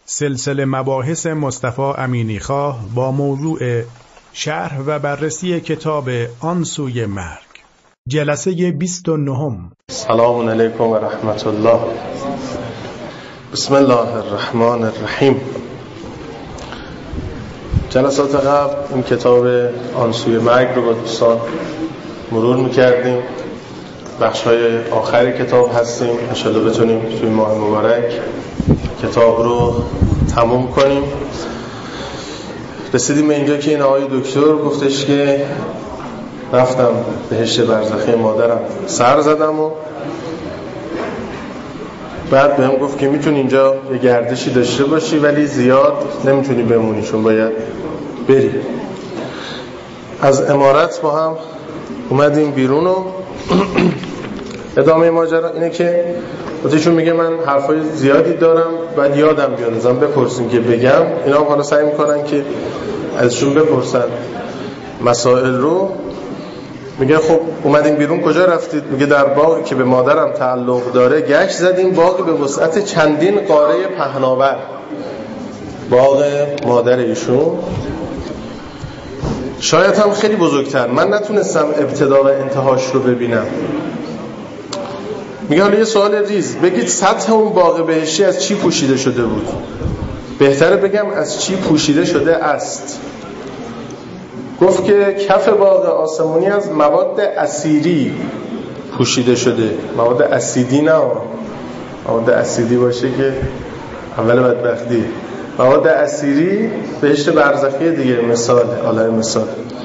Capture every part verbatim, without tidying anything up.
سلسله مباحث مصطفی امینیخواه با موضوع شرح و بررسی کتاب آن سوی مرگ، جلسه بیست و نهم. سلام علیکم و رحمت الله. بسم الله الرحمن الرحیم. جلسات قبل این کتاب آن سوی مرگ رو با دوستان مرور میکردیم. بخش‌های آخری کتاب هستیم. انشالله بتونیم توی ماه مبارک کتاب رو تموم کنیم. رسیدیم به اینجا که این آقای دکتر گفتش که رفتم بهشت برزخی مادرم سر زدم و بعد بهم گفت که میتونی اینجا یه گردشی داشته باشی ولی زیاد نمیتونی بمونی چون باید بری. از عمارت با هم اومدیم بیرون و ادامه ماجرا اینه که خودشون میگه من حرفای زیادی دارم بعد یادم بیاد ازم بپرسین که بگم. اینا هم حالا سعی میکنن که ازشون بپرسن مسائل رو. میگه خب اومدیم بیرون کجا رفتید؟ میگه در باغی که به مادرم تعلق داره گشت زدیم، باغی به وسعت چندین قاره پهناور. باغ مادر ایشون شاید هم خیلی بزرگتر، من نتونستم ابتدا و انتهاش رو ببینم. میگه حالا یه سوال ریز، بگید سطح اون باغ بهشتی از چی پوشیده شده بود؟ بهتره بگم از چی پوشیده شده است. گفت که کف باغ آسمونی از مواد اسیدی پوشیده شده. مواد اسیدی نه، مواد اسیدی باشه که اول بدبختی. مواد اسیدی بهشت برزخی دیگه، مثال عالم مثال.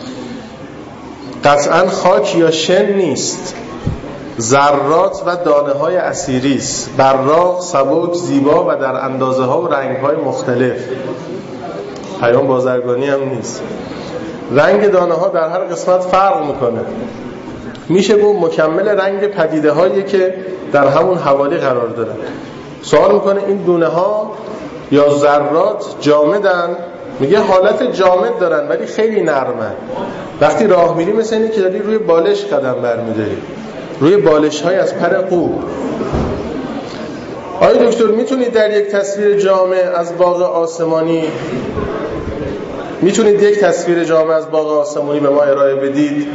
قطعا خاک یا شن نیست، ذرات و دانه های اسیری است، براق، سبک، زیبا و در اندازه ها و رنگ های مختلف. پیام بازرگانی هم نیست. رنگ دانه ها در هر قسمت فرق میکنه. میشه گفت مکمل رنگ پدیده هایی که در همون حوالی قرار دارن. سوال میکنه این دونه ها یا ذرات جامدن؟ میگه حالت جامد دارن ولی خیلی نرمن. وقتی راه میری مثل اینه که داری روی بالش قدم برمیداری، روی بالش های از پر قوب. آقای دکتر میتونید در یک تصویر جامع از باغ آسمانی میتونید یک تصویر جامع از باغ آسمانی به ما ارائه بدید؟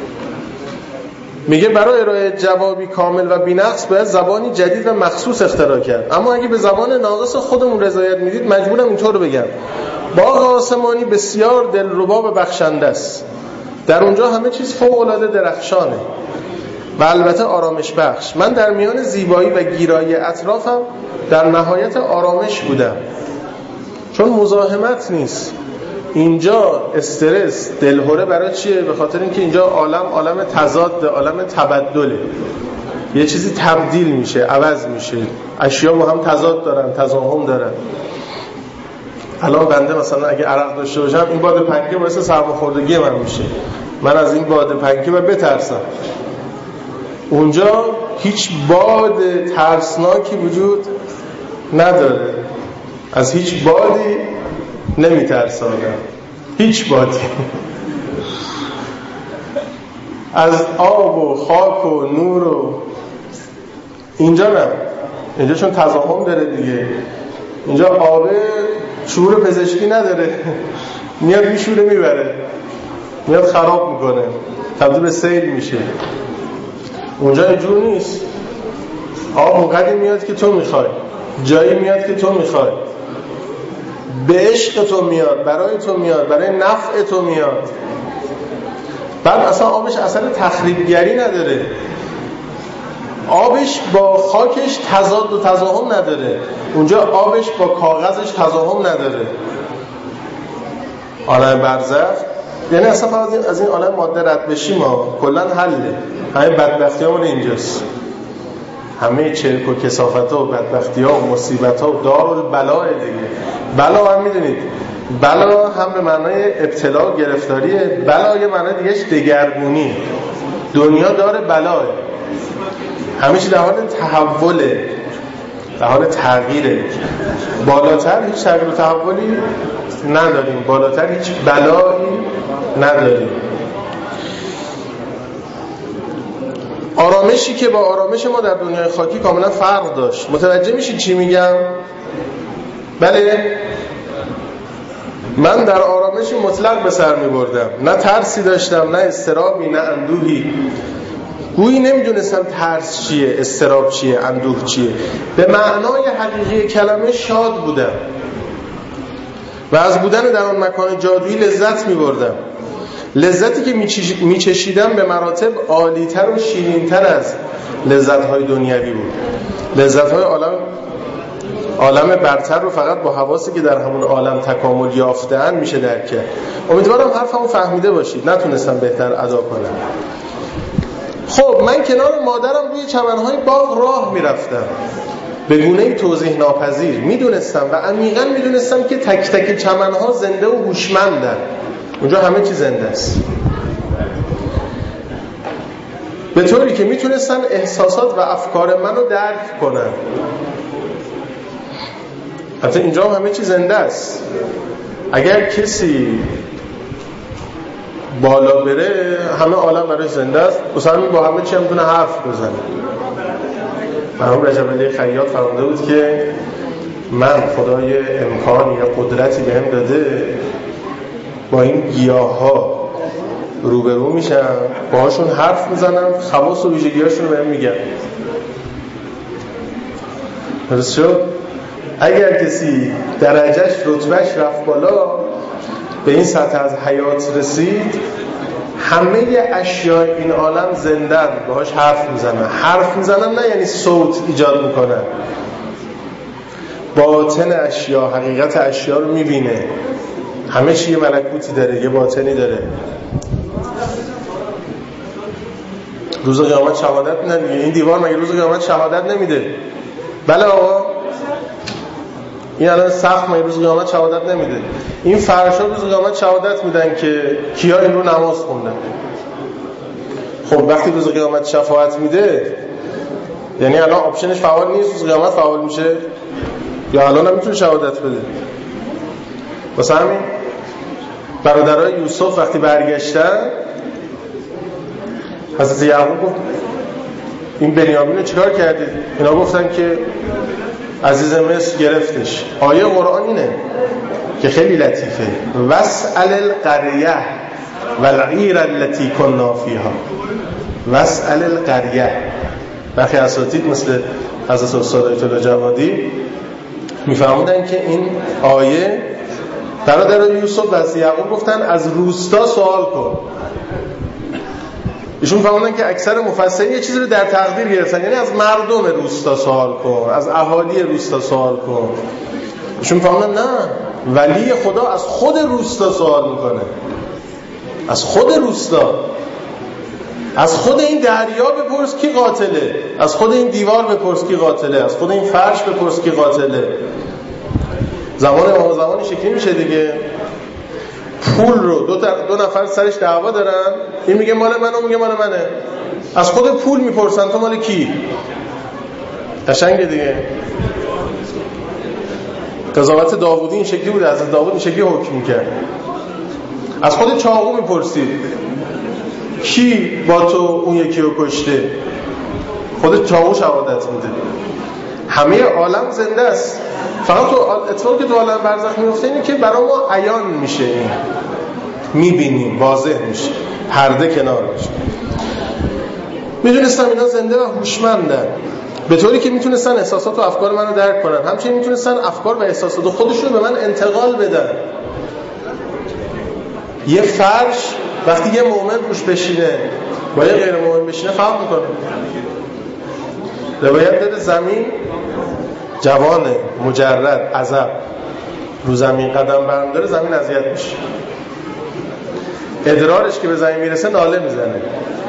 میگه برای ارائه جوابی کامل و بی‌نقص باید زبانی جدید و مخصوص اختراع کرد، اما اگه به زبان ناقص خودمون رضایت میدید مجبورم اینطور بگم: باغ آسمانی بسیار دلربا و بخشنده است. در اونجا همه چیز فوق‌العاده درخشانه و البته آرامش بخش. من در میان زیبایی و گیرایی اطرافم در نهایت آرامش بودم، چون مزاحمت نیست. اینجا استرس، دلهوره برای چیه؟ به خاطر اینکه اینجا عالم عالم تضاد، عالم تبدله. یه چیزی تبدیل میشه، عوض میشه. اشیا با هم تضاد دارن، تزاحم دارن. الان بنده مثلا اگه عرق داشته باشم این باد پنکه باعث سرماخوردگی من میشه. من از این باد پنکه باید بترسم. اونجا هیچ باد ترسناکی وجود نداره. از هیچ بادی نمیترسه آدم، هیچ بادی. از آب و خاک و نور و اینجا نه. اینجا چون تزاحم داره دیگه. اینجا آب شعور پزشکی نداره، میاد میشوره میبره، میاد خراب میکنه، تبدیل به سیل میشه. اونجا اینجور نیست. آب اونقدر میاد که تو میخوای، جایی میاد که تو میخوای، به عشق تو میاد، برای تو میاد، برای نفع تو میاد. بعد اصلا آبش اصلا تخریبگری نداره. آبش با خاکش تضاد و تزاحم نداره. اونجا آبش با کاغذش تزاحم نداره. عالم برزخ یعنی اصلا فقط از این عالم ماده رد بشیم ما کلا حله. همه بدبختی همون اینجاست. همه چرک و کثافت ها و بدبختی ها و مصیبت ها و دارالبلاء دیگه. بلا هم میدونید، بلا هم به معنای ابتلا و گرفتاریه، بلا یه معنای دیگهش دگرگونی. دنیا داره بلاه، همه چی در حال تحوله، در حال تغییره. بالاتر هیچ تغییر و تحولی نداریم، بالاتر هیچ بلایی نداریم. آرامشی که با آرامش ما در دنیای خاکی کاملا فرق داشت. متوجه میشید چی میگم؟ بله، من در آرامشی مطلق به سر می بردم، نه ترسی داشتم، نه اضطرابی، نه اندوهی. گویی نمیدونستم ترس چیه، اضطراب چیه، اندوه چیه. به معنای حقیقی کلمه شاد بودم و از بودن در آن مکان جادویی لذت می بردم. لذتی که می چشیدم به مراتب عالی‌تر و شیرین‌تر از لذت‌های دنیوی بود. لذت‌های عالم عالم برتر رو فقط با حواسی که در همون عالم تکامل یافته‌اند میشه درک کرد. امیدوارم حرفمو فهمیده باشید. نتونستم بهتر ادا کنم. خب من کنار مادرم روی چمن‌های باغ راه میرفتم، به گونه‌ای توضیح ناپذیر. میدونستم و عمیقاً میدونستم که تک تک چمن‌ها زنده و هوشمندن. اونجا همه چی زنده است، به طوری که میتونستن احساسات و افکار منو درک کنن. حتی اینجا هم همه چی زنده است. اگر کسی بالا بره همه عالم برای زنده است، مثلا با همه چی هم میتونه حرف بزنه. مرحوم رجب علی خیاط فرموده بود که من خدای امکان یا قدرتی بهم داده با این گیاها روبرو میشم، باهاشون حرف میزنم، خواص و ویژگی‌هاشون رو بهم میگن. درست شد؟ اگر کسی درجهش رتبهش رفت بالا، به این سطح از حیات رسید، همه اشیاء این عالم زندن، باهاش حرف میزنن. حرف میزنن نه یعنی صوت ایجاد میکنن، باطن اشیاء، حقیقت اشیاء رو میبینه. همه چی یه ملکوتی داره، یه باطنی داره. روز قیامت شهادت میدن دیگه. این دیوار مگه روز قیامت شهادت نمیده؟ بله آقا، این الان سقف مگه روز قیامت شهادت نمیده؟ این فرشا روز قیامت شهادت میدن که کیا این رو نماز خوندن. خب وقتی روز قیامت شفاعت میده، یعنی الان آپشنش فعال نیست، روز قیامت فعال میشه؟ یا الان هم میتونه شهادت بده؟ واسه همین برادرای یوسف وقتی برگشتن، حضرت یعقوب گفت این بنیامین رو چیکار کردید؟ اینا گفتن که عزیز مصر گرفتش. آیه قرآن اینه که خیلی لطیفه، واسأل القریه والعیر التي كنا فيها. واسأل القریه. برخی اساتید مثل حضرت استاد آیت الله جوادی میفهموندن که این آیه برادران یوسف از یعقوب گفتن از روستا سوال کن. ایشون فهمیدن که اکثر مفسرین یه چیزی رو در تقدیر گرفتن، یعنی از مردم روستا سوال کن، از اهالی روستا سوال کن. ایشون فهمیدن نه، ولی خدا از خود روستا سوال میکنه، از خود روستا، از خود این دریا بپرس کی قاتله، از خود این دیوار بپرس کی قاتله، از خود این فرش بپرس کی قاتله. زمان ما زمانی شکلی میشه دیگه، پول رو دو, دو نفر سرش دعوا دارن، این میگه مال منه، اون میگه مال منه. از خود پول میپرسن تو مال کی؟ قشنگه دیگه. قضاوت داوودی این شکلی بوده، از داوود این شکلی حکم میکرد. از خود چاقو میپرسید کی با تو اون یکی رو کشته؟ خود چاقو شهادت میده. همه عالم زنده است، فقط تو اتفاقی که تو عالم برزخ میفته اینه که برای ما عیان میشه، این میبینیم، واضح میشه، پرده کنار میشه. میدونستم اینا زنده و هوشمندن، به طوری که میتونستن احساسات و افکار منو درک کنن، همچنین میتونستن افکار و احساسات خودشون به من انتقال بدن. یه فرش وقتی یه مؤمن روش بشینه با یه غیر مؤمن بشینه فرق میکنه. روایت داره زمین جوان مجرد عذب رو زمین قدم برمی‌داره، زمین اذیت میشه. ادرارش که به زمین میرسه ناله میزنه،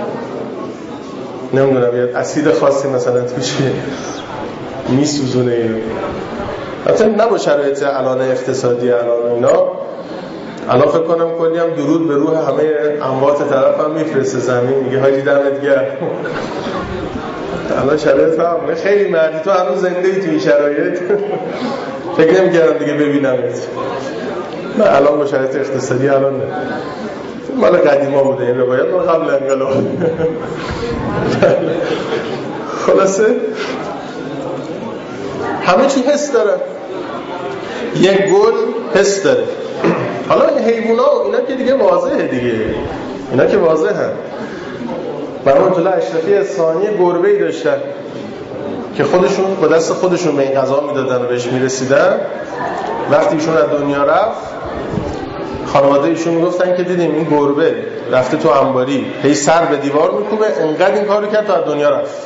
نمیدونم یه اسید خاصی مثلا توش میسوزونه. حتی نه با شرایط الان اقتصادی الان اینا، الان فکر کنم کلی هم درود به روح همه اموات طرف هم میفرسته زمین، میگه حاجی دمت گرم. الان شرایط فهمه خیلی مردی، تو هنوز زنده ای تو این شرایط؟ فکر نمی کردم دیگه ببینمت. من الان با شرایط اقتصادی الان نه، مال قدیما بوده این روایت، مال قبل انقلاب. خلاصه همه چی حس داره. یک گل حس داره. حالا این حیونا اینا که دیگه واضحه دیگه، اینا که واضحه. برای طلع اشرفی اصفهانی گربه‌ای داشتن که خودشون با دست خودشون به این غذا میدادن و بهش میرسیدن. وقتی ایشون از دنیا رفت خانواده ایشون میگفتن که دیدیم این گربه رفته تو انباری هی سر به دیوار میکوبه، انقدر این کارو کرد تا از دنیا رفت.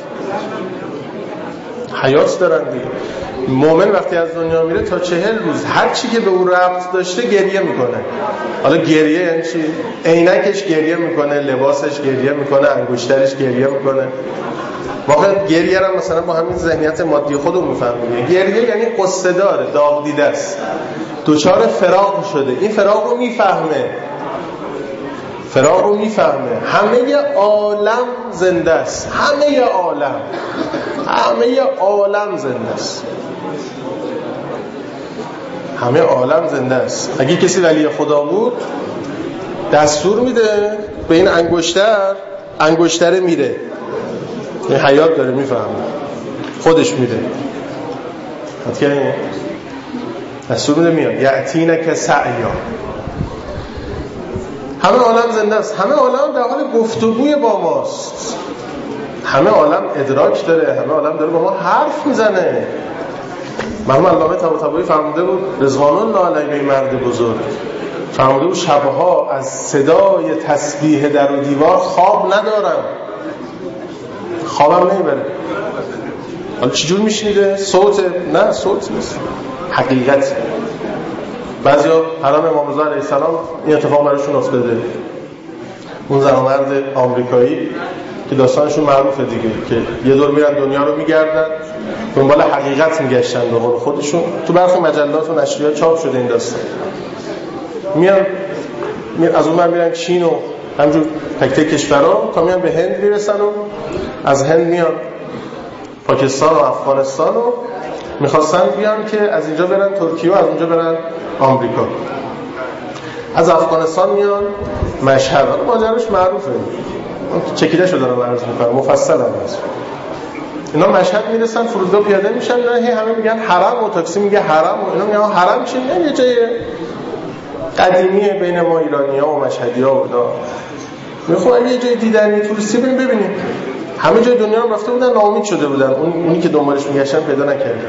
حیات دارن دیگه. مومن وقتی از دنیا میره تا چهل روز هر چی که به اون ربط داشته گریه میکنه. حالا گریه یعنی چی؟ عینکش گریه میکنه، لباسش گریه میکنه، انگشترش گریه میکنه. واقعا گریه رو مثلا با همین ذهنیت مادی خودمون میفهمیم. گریه یعنی قصه داره، داغ دیده است، دوچار فراق شده. این فراق رو میفهمه، فراق رو میفهمه. همه عالم زنده است، همه عالم، همه عالم زنده است، همه عالم زنده است. اگه کسی ولی خدا بود دستور میده به این انگشتر، انگشتره میره، این حیات داره، میفهمه، خودش میره. حتی دستور میده میاد یعتینک سعیا. همه عالم زنده است، همه عالم در حال گفتگوی با ماست، همه عالم ادراک داره، همه عالم داره با ما حرف میزنه. مرحوم علامه طباطبایی فرموده بود، رضوان الله علیه، به مرد بزرگ فرموده بود شبها از صدای تسبیح در و دیوار خواب ندارم، خوابم نمیبره. حالا چجور میشنیده؟ صوت؟ نه صوت نیست، حقیقت. بعضیا حرم امام رضا علیه السلام این اتفاق براشون افتاده. اون زن و مرد آمریکایی که داستانشون معروفه دیگه، که یه دور میرن دنیا رو میگردن، دنبال حقیقت میگشتن به قول خودشون. تو برخی مجلات و نشریات چاپ شده این داستان. میان از اون من میرن چین و همجور تک تک کشورها تا میان به هند میرسن و از هند میان پاکستان و افغانستان و میخواستن بیان که از اینجا برن ترکیه و از اونجا برن آمریکا. از افغانستان میان مشهد. ماجراش معروفه، چکیده شده رو عرض میکنم، مفصل هم هست. اینا مشهد میرسن، فرودگاه پیاده میشن، نه همه میگن حرم و تاکسی میگه حرم و اینا میگن حرم چیه؟ یه جای قدیمیه بین ما ایرانی‌ها و مشهدی‌ها و اینا. میخوام یه جای دیدنی توریستی بریم ببینیم. همه جای دنیا هم رفته بودن، ناامید شده بودن، اون اونی که دنبالش میگشتن پیدا نکردن.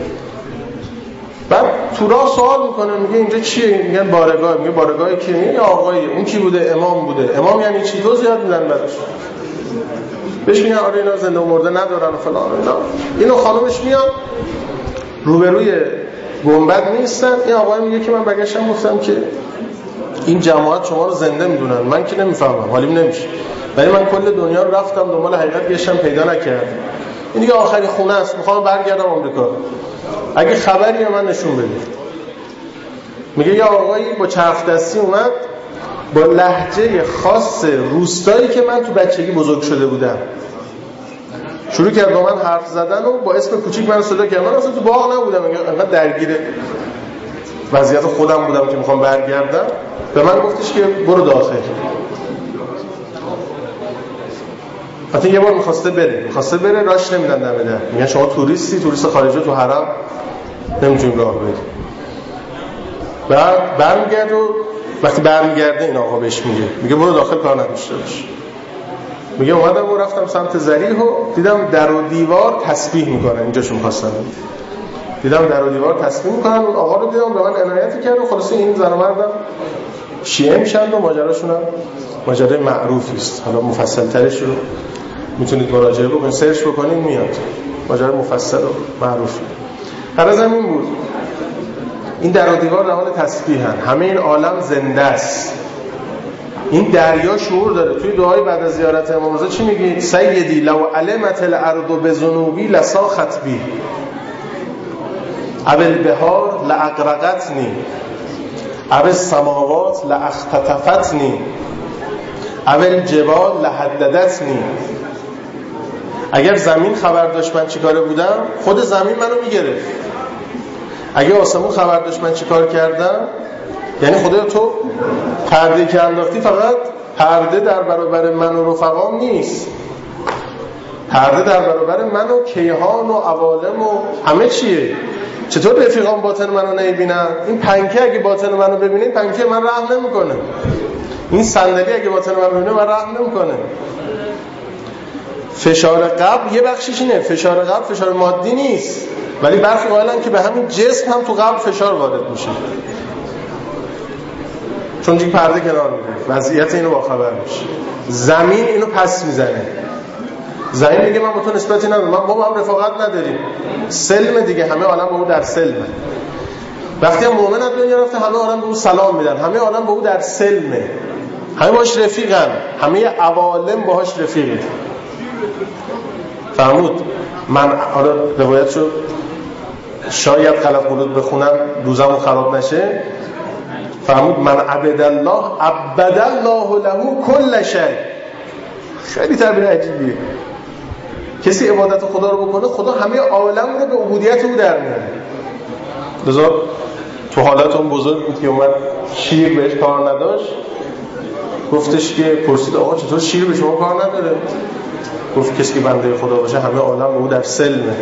بعد تو راه سوال میکنه، میگه اینجا چیه؟ میگن بارگاه. میگه بارگاه کیه؟ میگه آقایی. اون کی بوده؟ امام بوده. امام یعنی چی؟ تو زیاد میدن براش. بهش میگن آره اینا زنده و مرده ندارن و فلان اینا. اینو خانومش میاد روبروی گنبد نیستن. این آقای میگه که من برگشتم گفتم که این جماعت شما رو زنده میدونن، من که نمیفهمم، حالیم نمیشه، ولی من کل دنیا رو رفتم دنبال حقیقت گشتم پیدا نکردم. این دیگه آخری خونه است، میخوام برگردم آمریکا، اگه خبری من نشون بدید. میگه یه آقایی با چرخ دستی اومد با لهجه خاص روستایی که من تو بچگی بزرگ شده بودم، شروع کرد با من حرف زدن و با اسم کوچیک من صدا کرد. من اصلا تو باغ نبودم، انقدر درگیر وضعیت خودم بودم که میخوام برگردم. به من گفتش که برو داخل. حتی یه بار میخواسته بره میخواسته بره راش نمیدن دم در، میگن شما توریستی، توریست خارجی تو حرم نمیتونی راه بری. بعد برمیگرد و وقتی برمیگرده این آقا بهش میگه میگه برو داخل، کار نداشته باش. میگه اومدم و رفتم سمت ذریح و دیدم در و دیوار تسبیح میکنن، اینجاشون می‌خواستن، دیدم در و دیوار تسبیح میکنن. اون آقا رو دیدم به من عنایت کرد و خلاص این زن و مردم شیعه میشن و ماجراشون هم ماجرای معروفی است. حالا مفصل ترش رو میتونید مراجعه بکنید، سرچ بکنید میاد، ماجرا مفصل و معروفه. غرض این بود این در و دیوار در حال تسبیحن، همه این عالم زنده است. این دریا شعور داره. توی دعای بعد از زیارت امام رضا چی میگی؟ سیدی لو علمت الارض بذنوبی لساخت بی ابل بهار لاغرقتنی ابل سماوات لاختطفتنی ابل جبال لحددتنی. اگر زمین خبر داشت من چیکاره بودم، خود زمین منو میگرفت. اگه آسمون خبر داشت من چیکار کردم، یعنی خدایا تو پرده که انداختی فقط پرده در برابر من و رفقام نیست، پرده در برابر من و کیهان و عوالم و همه چیه. چطور رفیقان باطن منو نمیبینن؟ این پنکه اگه باطن منو ببینه این پنکه من رحم نمیکنه، این صندلی اگه باطن من ببینه من رحم نمیکنه. فشار قبر یه بخشش اینه، فشار قبر فشار مادی نیست، ولی برخی قائلن که به همین جسم هم تو قبر فشار وارد میشه، چون دیگه پرده کنار میره، وضعیت اینو با خبر میشه. زمین اینو پس میزنه، زمین میگه من با تو نسبتی ندارم، من با هم رفاقت نداریم، سلم دیگه، همه عالم با او در سلمه. وقتی هم مؤمن از دنیا رفته همه عالم به او سلام میدن، همه عالم با او در سلمه، همه باش رفیقن، همه عوالم باهاش رفیقه. فرمود من حالا روایت شد شاید خلق قلوب بخونم روزمون خراب نشه، فرمود من عبد الله عبد الله له کل شیء. خیلی تعبیر عجیبیه. کسی عبادت خدا رو بکنه خدا همه عالم رو به عبودیت او در میاره. لذا تو حالت اون بزرگ بود که اومد شیر بهش کار نداشت، گفتش که پرسید آقا چطور شیر به شما کار نداره؟ گفت کسی که بنده خدا باشه همه عالم به او در سلمه.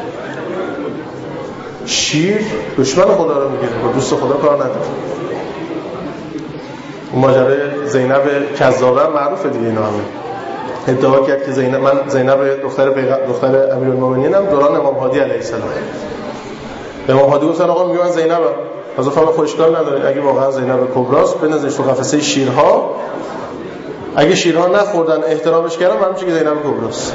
شیر دشمن خدا رو میگیره، با دوست خدا کار نداره. اون ماجرای زینب کذابه معروفه دیگه، اینا همه ادعا کرد که زینب، من زینب دختر پیغمبر دختر امیرالمومنینم دوران امام هادی علیه السلام. امام هادی گفتن آقا میگن زینبم، از اون فهم خوشکار نداره، اگه واقعا زینب کبراست بنازش تو قفسه شیرها، اگه شیرها نخوردن احترامش کردن معلوم میشه که زینب کبراست.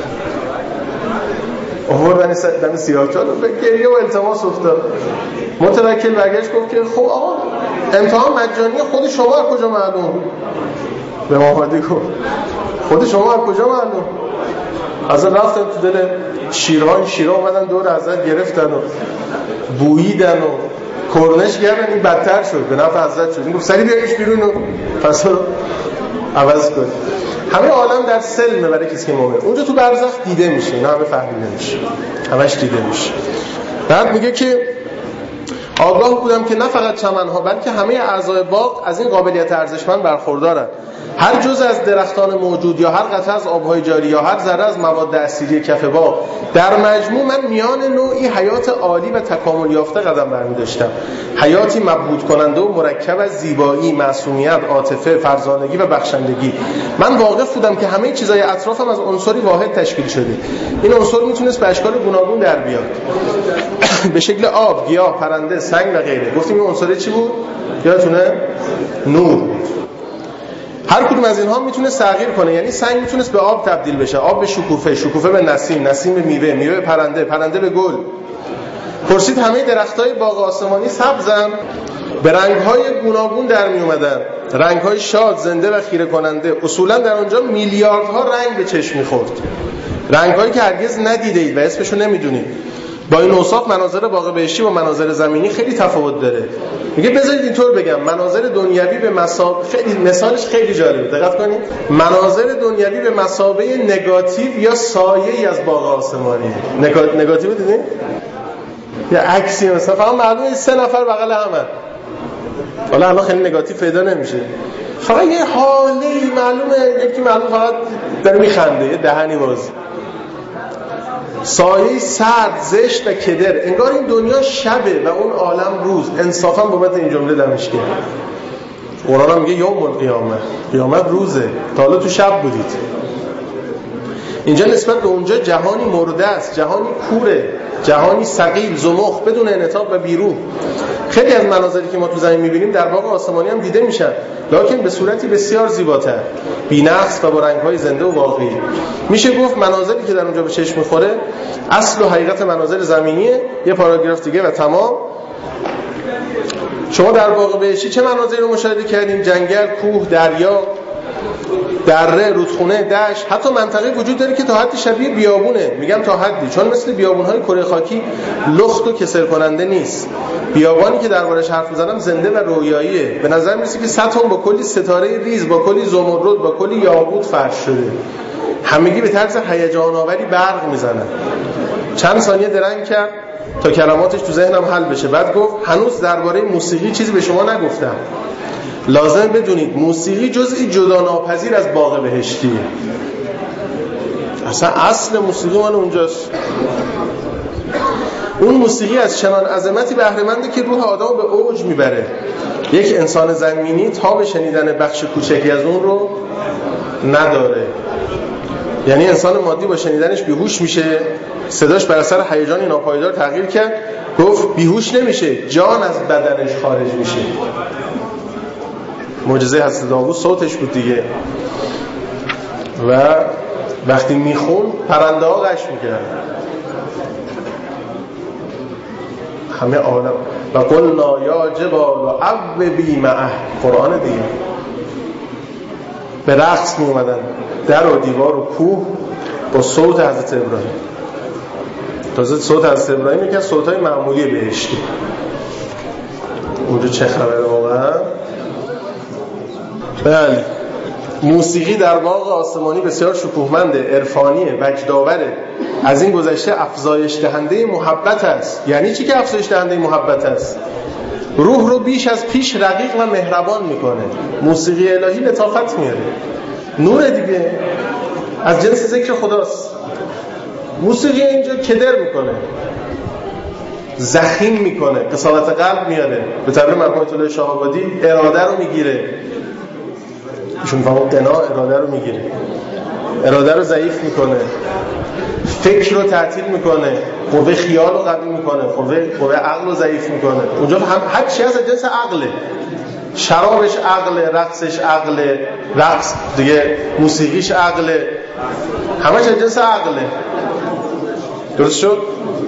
آوردن دم سیاه‌چال به گریه و التماس افتاد. متوکل برگشت گفت که خب آقا امتحان مجانی، خود شما از کجا معلوم؟ به امام هادی گفت خود شما از کجا معلوم؟ از رفتن تو دل شیرها، این شیرها اومدن دور حضرت گرفتن و بوییدن و کرنش کردن، این بدتر شد، به نفع حضرت شد. این گفت سری بیاریش بیرون و پس رو عوض کن. همه عالم در سلمه برای کسی که مومن. اونجا تو برزخ دیده میشه، اینا همه فهمیده میشه، همش دیده میشه. بعد میگه که آگاه بودم که نه فقط چمنها بلکه همه اعضای باغ از این قابلیت ارزشمند برخوردارند. هر جزء از درختان موجود یا هر قطره از آبهای جاری یا هر ذره از مواد اصیلی کف باغ، در مجموع من میان نوعی حیات عالی و تکامل یافته قدم برمی داشتم، حیاتی مبهوت کننده و مرکب از زیبایی، معصومیت، عاطفه، فرزانگی و بخشندگی. من واقف بودم که همه چیزای اطرافم از عنصری واحد تشکیل شده. این عنصر میتونست به اشکال گوناگون در بیاد به شکل آب، گیاه، پرنده، سنگ و غیره. گفتیم این عنصر چی بود؟ یادتونه؟ نور. هر کدوم از اینها میتونه تغییر کنه، یعنی سنگ میتونست به آب تبدیل بشه، آب به شکوفه، شکوفه به نسیم، نسیم به میوه، میوه به پرنده، پرنده به گل. پرسید همه درختای باغ آسمانی سبزن، به رنگ‌های گوناگون در می اومدن، رنگ‌های شاد، زنده و خیره کننده. اصولا در اونجا میلیاردها رنگ به چشم می‌خورد، رنگ‌هایی که هرگز ندیدید و اسمشو نمیدونید. با این اوصاف مناظر باغ بهشتی و مناظر زمینی خیلی تفاوت داره. میگه بذارید اینطور بگم، مناظر دنیوی به مثابه، خیلی مثالش خیلی جالبه، دقت کنید. مناظر دنیوی به مثابه نگاتیو یا سایه‌ای از باغ آسمانی. نگاتیو دیدین؟ یا عکسی مثلا، فقط معلومه سه نفر بغل همه. حالا الان خیلی نگاتیو پیدا نمیشه، فقط یه حالی معلومه، یکی معلوم فقط داره میخنده، یه دهنی باز، سایه سرد، زشت و کدر. انگار این دنیا شبه و اون عالم روز. انصافا بابت این جمله دمش کرد. قرآن هم میگه یوم القیامه، قیامت روزه، تا حالا تو شب بودید. اینجا نسبت به اونجا جهانی مرده است، جهانی کوره، جهانی ثقیل، زمخ، بدون انعطاف و بیروح. خیلی از مناظری که ما تو زمین میبینیم در باغ آسمانی هم دیده میشن، لکن به صورتی بسیار زیباتر، بی‌نقص و با رنگ‌های زنده و واقعی. میشه گفت مناظری که در اونجا به چشم میخوره اصل و حقیقت مناظر زمینیه. یه پاراگراف دیگه و تمام. شما در باغ بهشتی چه مناظری رو مشاهده کردیم؟ جنگل، کوه، دریا، دره، رودخونه، دشت، حتی منطقه وجود داره که تا حدی شبیه بیابونه. میگم تا حدی چون مثل بیابون‌های کره خاکی لخت و کسل کننده نیست. بیابانی که دربارش حرف می‌زنم زنده و رویاییه. به نظر میرسه که سطح با کلی ستاره ریز، با کلی زمرد، با کلی یاقوت فرش شده. همگی به طرز هیجان آوری برق میزنن. چند ثانیه درنگ کرد تا کلماتش تو ذهنم حل بشه. بعد گفت هنوز درباره موسیقی چیزی به شما نگفتم. لازم بدونید موسیقی جزئی جدا ناپذیر از باغ بهشتیه. اصلا اصل موسیقی مال اونجاست. اون موسیقی از چنان عظمتی بهره منده که روح آدمو به اوج میبره. یک انسان زمینی تا به شنیدن بخش کوچکی از اون رو نداره. یعنی انسان مادی با شنیدنش بیهوش میشه، صداش بر اثر هیجانی ناپایدار تغییر کرد، گفت بیهوش نمیشه، جان از بدنش خارج میشه. معجزه حضرت داوود صوتش بود دیگه. و وقتی میخون پرنده ها غش میکرد، همه عالم. و قلنا یا جبال اوبی معه، قرآن دیگه. به رقص می اومدن در و دیوار و کوه با صوت حضرت ابراهیم. تازه صوت حضرت ابراهیم یکی از صوت‌های معمولی بهشتی. اونجا چه خبره واقعا؟ بله، موسیقی در باغ آسمانی بسیار شکوهمنده، عرفانیه، وجدآوره. از این گذشته افزایش دهنده محبت است. یعنی چی که افزایش دهنده محبت است؟ روح رو بیش از پیش رقیق و مهربان میکنه. موسیقی الهی لطافت میاره، نور دیگه، از جنس ذکر خداست. موسیقی اینجا کدر میکنه، زخیم میکنه، قساوت قلب میاره. به تعبیر مرحوم آیت الله شاه آبادی اراده رو میگیره. ایشون فهمون قنا اراده رو میگیره، اراده رو ضعیف میکنه، فکر رو تعطیل میکنه، قوه خیال رو قوی میکنه، قوه قوه عقل رو ضعیف میکنه. اونجا هم هر چی از جنس عقله. شرابش عقله، رقصش عقله، رقص دیگه، موسیقیش عقله، همش از جنس عقله. درست شد؟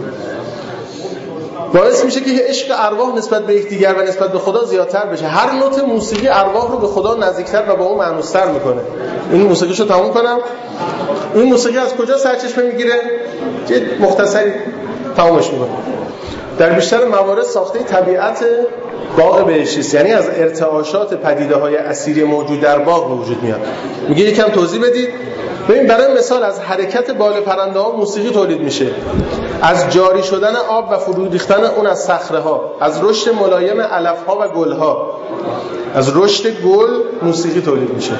باعث میشه که عشق ارواح نسبت به یکدیگر و نسبت به خدا زیادتر بشه. هر نوت موسیقی ارواح رو به خدا نزدیکتر و با اون مانوستر میکنه. این موسیقیشو تموم کنم. این موسیقی از کجا سرچشمه میگیره؟ یه مختصری تمامش میکنه. در بیشتر موارد ساخته طبیعت باغ بهشتی است، یعنی از ارتعاشات پدیده‌های اثیری موجود در باغ به وجود میاد. میگه یکم توضیح بدید. ببین، برای مثال از حرکت بال پرنده‌ها موسیقی تولید میشه، از جاری شدن آب و فرو ریختن اون از صخره‌ها، از رشد ملایم علف‌ها و گل‌ها، از رشد گل موسیقی تولید میشه،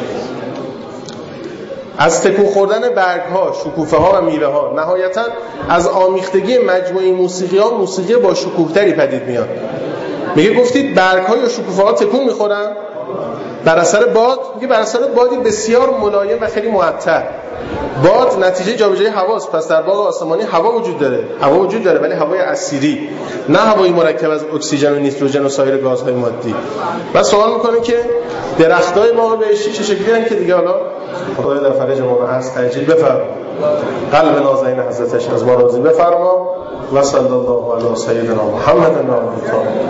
از تکون خوردن برگ‌ها، شکوفه‌ها و میوه‌ها. نهایتاً از آمیختگی مجموعه موسیقی‌ها موسیقی با شکوه‌تری پدید میاد. میگه گفتید برگ‌ها یا شکوفه‌ها تکون می‌خورن بر اثر باد. میگه بر اثر بادی بسیار ملایم و خیلی معطر. باد نتیجه جابجایی هواست. پس در باغ آسمانی هوا وجود داره، هوا وجود داره ولی هوای اثیری، نه هوایی مرکب از اکسیژن و نیتروژن و سایر گازهای مادی. بعد سوال میکنه که درختای باغ بهشتی چه شکلیه که دیگه حالا خدای در فرج ما از تاجیل بفرما، قلب نازنین حضرتش از ما راضی بفرما. و صلی الله علی سیدنا محمد و آله